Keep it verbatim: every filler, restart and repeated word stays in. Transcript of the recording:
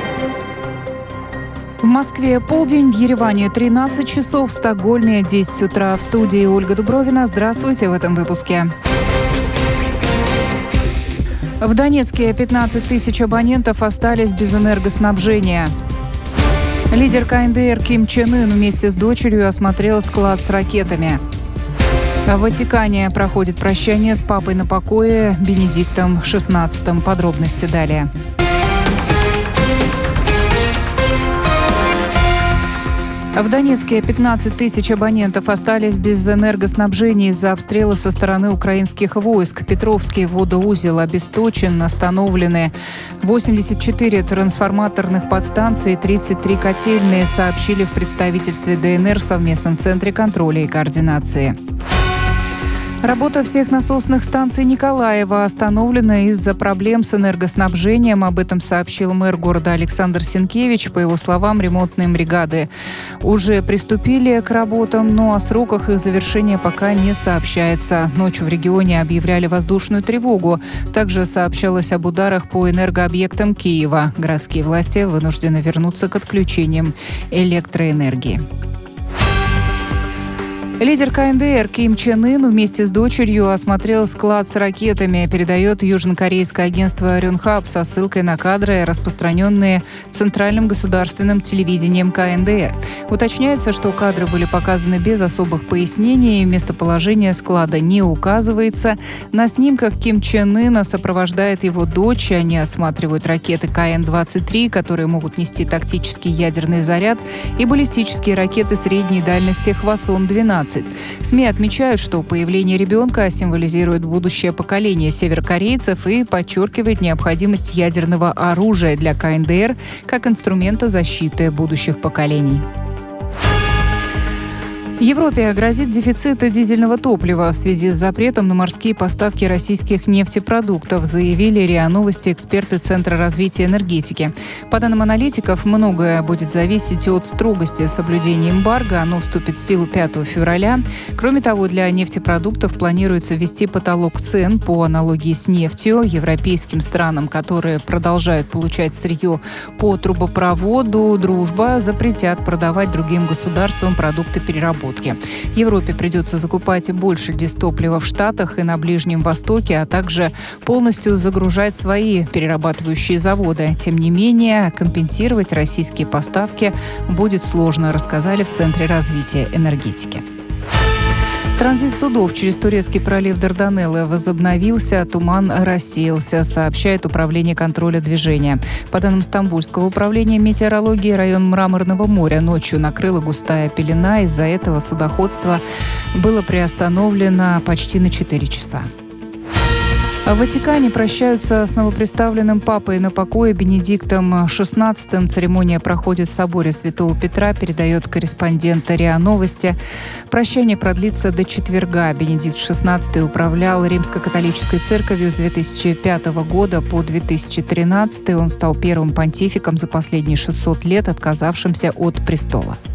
В Москве полдень, в Ереване тринадцать часов, в Стокгольме десять утра. В студии Ольга Дубровина. Здравствуйте в этом выпуске. В Донецке пятнадцать тысяч абонентов остались без энергоснабжения. Лидер ка эн дэ эр Ким Чен Ын вместе с дочерью осмотрел склад с ракетами. В Ватикане проходит прощание с папой на покое Бенедиктом шестнадцатым. Подробности далее. В Донецке пятнадцать тысяч абонентов остались без энергоснабжения из-за обстрела со стороны украинских войск. Петровский водоузел обесточен, остановлены восемьдесят четыре трансформаторных подстанции, тридцать три котельные, сообщили в представительстве дэ эн эр в совместном центре контроля и координации. Работа всех насосных станций Николаева остановлена из-за проблем с энергоснабжением. Об этом сообщил мэр города Александр Сенкевич. По его словам, ремонтные бригады уже приступили к работам, но о сроках их завершения пока не сообщается. Ночью в регионе объявляли воздушную тревогу. Также сообщалось об ударах по энергообъектам Киева. Городские власти вынуждены вернуться к отключениям электроэнергии. Лидер ка эн дэ эр Ким Чен Ын вместе с дочерью осмотрел склад с ракетами, передает южнокорейское агентство Рёнхап со ссылкой на кадры, распространенные Центральным государственным телевидением ка эн дэ эр. Уточняется, что кадры были показаны без особых пояснений, местоположение склада не указывается. На снимках Ким Чен Ына сопровождает его дочь, они осматривают ракеты ка эн двадцать три, которые могут нести тактический ядерный заряд, и баллистические ракеты средней дальности Хвасон двенадцать. СМИ отмечают, что появление ребенка символизирует будущее поколение северокорейцев и подчеркивает необходимость ядерного оружия для ка эн дэ эр как инструмента защиты будущих поколений. Европе грозит дефицит дизельного топлива в связи с запретом на морские поставки российских нефтепродуктов, заявили РИА Новости эксперты Центра развития энергетики. По данным аналитиков, многое будет зависеть от строгости соблюдения эмбарго. Оно вступит в силу пятого февраля. Кроме того, для нефтепродуктов планируется ввести потолок цен по аналогии с нефтью. Европейским странам, которые продолжают получать сырье по трубопроводу «Дружба», запретят продавать другим государствам продукты переработки. Европе придется закупать больше дистоплива в Штатах и на Ближнем Востоке, а также полностью загружать свои перерабатывающие заводы. Тем не менее, компенсировать российские поставки будет сложно, рассказали в Центре развития энергетики. Транзит судов через Турецкий пролив Дарданеллы возобновился, туман рассеялся, сообщает Управление контроля движения. По данным Стамбульского управления метеорологии, район Мраморного моря ночью накрыла густая пелена. Из-за этого судоходство было приостановлено почти на четыре часа. В Ватикане прощаются с новоприставленным папой на покое Бенедиктом шестнадцатым. Церемония проходит в соборе Святого Петра, передает корреспондент РИА Новости. Прощание продлится до четверга. Бенедикт шестнадцатый управлял Римско-католической церковью с две тысячи пятого года по две тысячи тринадцатый. Он стал первым понтификом за последние шестьсот лет, отказавшимся от престола.